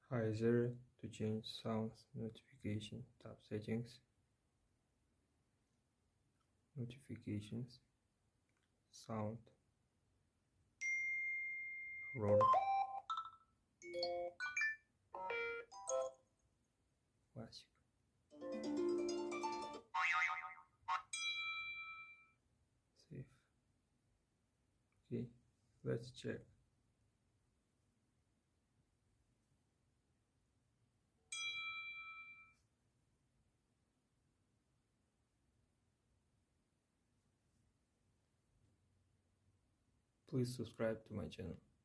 Hi there. To change sound notification, tap Settings, Notifications, Sound, Aurora, Classic. Save. Okay, let's check. Please subscribe to my channel.